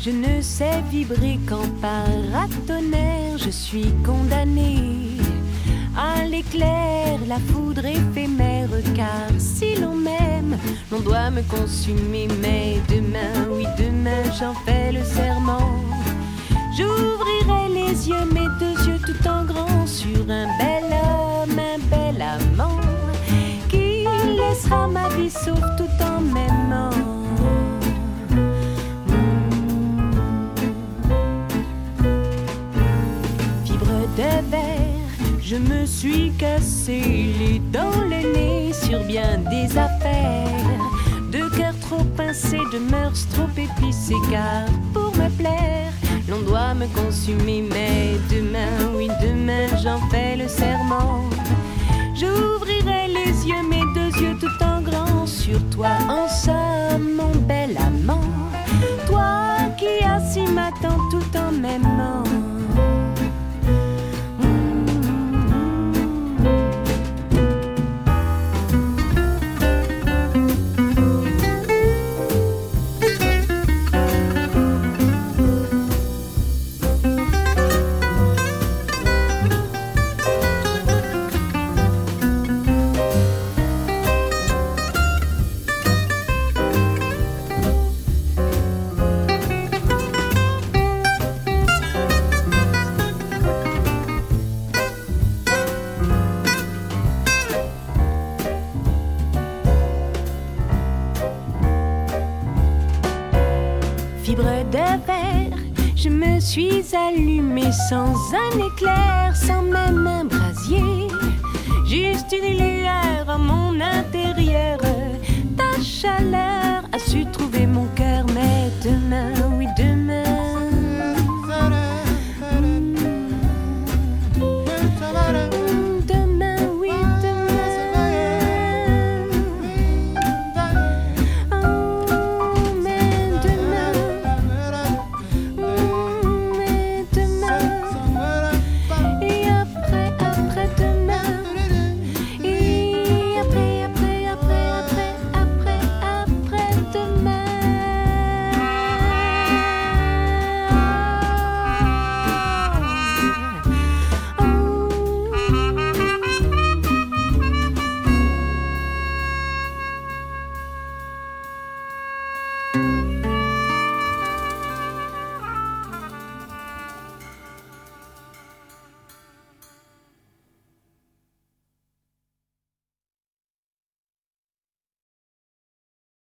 Je ne sais vibrer qu'en paratonnerre. Je suis condamnée à l'éclair, la foudre éphémère. Car si l'on m'aime, l'on doit me consumer. Mais demain, oui demain, j'en fais le serment. J'ouvrirai les yeux, mes deux yeux tout en grand, sur un bel homme, un bel amant, qui laissera ma vie sauve tout en m'aimant. De verre, je me suis cassé les dents, le nez sur bien des affaires. De cœur trop pincé, de mœurs trop épicées. Car pour me plaire, l'on doit me consumer. Mais demain, oui demain, j'en fais le serment. J'ouvrirai les yeux, mes deux yeux tout en grand, sur toi en somme, mon bel amant. Toi qui assis m'attends tout en m'aimant. Je me suis allumée sans un éclair, sans même un brasier. Juste une lueur en mon intérieur. Ta chaleur a su trouver mon cœur. Mais demain,